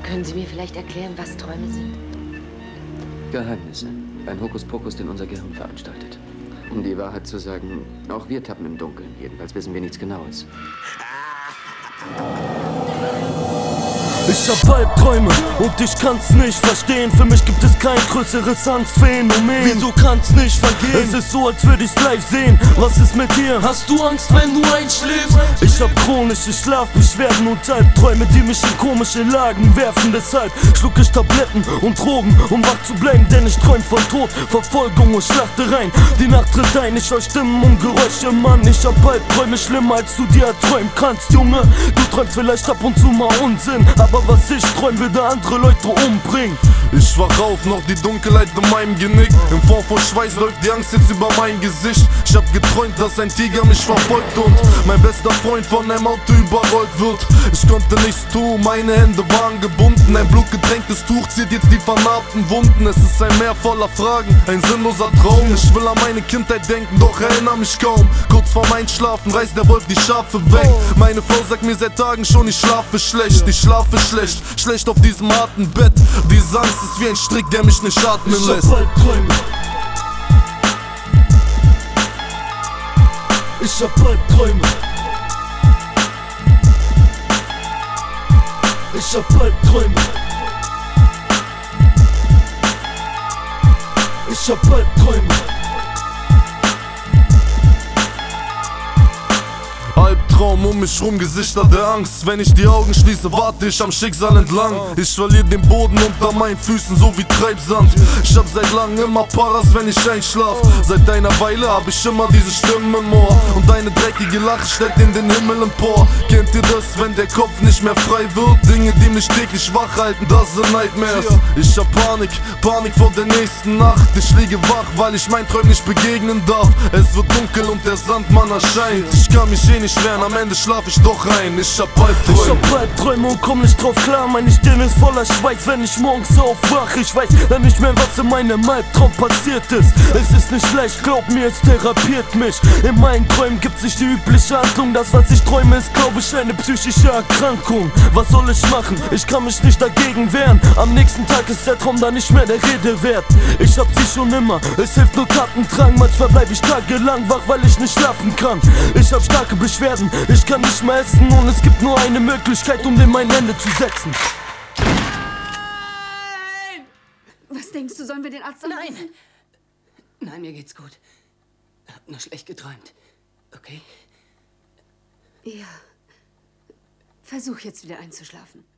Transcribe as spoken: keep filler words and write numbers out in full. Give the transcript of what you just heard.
Können Sie mir vielleicht erklären, was Träume sind? Geheimnisse. Ein Hokuspokus, den unser Gehirn veranstaltet. Um die Wahrheit zu sagen, auch wir tappen im Dunkeln. Jedenfalls wissen wir nichts Genaues. Ich hab Albträume und ich kann's nicht verstehen. Für mich gibt es kein größeres Angstphänomen. Wieso kann's nicht vergehen? Es ist so, als würde ich's live sehen. Was ist mit dir? Hast du Angst, wenn du einschläfst? Ich hab chronische Schlafbeschwerden und Albträume, die mich in komische Lagen werfen. Deshalb schluck ich Tabletten und Drogen, um wach zu bleiben. Denn ich träum von Tod, Verfolgung und Schlachtereien. Die Nacht tritt ein, ich höre Stimmen und Geräusche. Mann, ich hab Albträume schlimmer, als du dir träumen kannst, Junge. Du träumst vielleicht ab und zu mal Unsinn, aber was ich träum, würde andere Leute umbringen. Ich wach auf, noch die Dunkelheit in meinem Genick. In Form von Schweiß läuft die Angst jetzt über mein Gesicht. Ich hab geträumt, dass ein Tiger mich verfolgt und mein bester Freund von einem Auto überrollt wird. Ich konnte nichts tun, meine Hände waren gebunden. Ein blutgetränktes Tuch zieht jetzt die vernarbten Wunden. Es ist ein Meer voller Fragen, ein sinnloser Traum. Ich will an meine Kindheit denken, doch erinnere mich kaum. Kurz vorm Einschlafen reißt der Wolf die Schafe weg. Meine Frau sagt mir seit Tagen schon, ich schlafe schlecht. Ich schlafe schlecht, schlecht auf diesem harten Bett. Diese Angst ist wie ein Strick, der mich nicht atmen lässt. Ich hab Albträume. Ich hab Albträume. Ich hab Albträume. Ich hab Albträume. Albtraum um mich rum, Gesichter der Angst. Wenn ich die Augen schließe, warte ich am Schicksal entlang. Ich verliere den Boden unter meinen Füßen, so wie Treibsand. Ich hab seit langem immer Paras, wenn ich einschlaf. Seit einer Weile hab ich immer diese Stimmen im Ohr. Und deine dreckige Lache steckt in den Himmel empor. Kennt ihr das, wenn der Kopf nicht mehr frei wird? Dinge, die mich täglich wach halten, das sind Nightmares. Ich hab Panik, Panik vor der nächsten Nacht. Ich liege wach, weil ich mein Träum nicht begegnen darf. Es wird dunkel und der Sandmann erscheint. Ich kann mich eh nicht wehren, am Ende schlaf ich doch rein. Ich hab Albträume. Ich hab Albträume und komm nicht drauf klar. Meine Stirn ist voller Schweiß, wenn ich morgens aufwache. Ich weiß dann nicht mehr, was in meinem Albtraum passiert ist. Es ist nicht leicht, glaub mir, es therapiert mich. In meinen Träumen gibt's nicht die übliche Handlung. Das, was ich träume, ist, glaub ich, eine psychische Erkrankung. Was soll ich machen? Ich kann mich nicht dagegen wehren. Am nächsten Tag ist der Traum dann nicht mehr der Rede wert. Ich hab sie schon immer, es hilft nur Tatendrang. Manchmal bleib ich tagelang wach, weil ich nicht schlafen kann. Ich hab starke Beschwerden, ich kann nicht mehr essen und es gibt nur eine Möglichkeit, um dem ein Ende zu setzen. Nein! Was denkst du, sollen wir den Arzt anrufen? Nein! Nein, mir geht's gut. Hab nur schlecht geträumt. Okay? Ja. Versuch jetzt wieder einzuschlafen.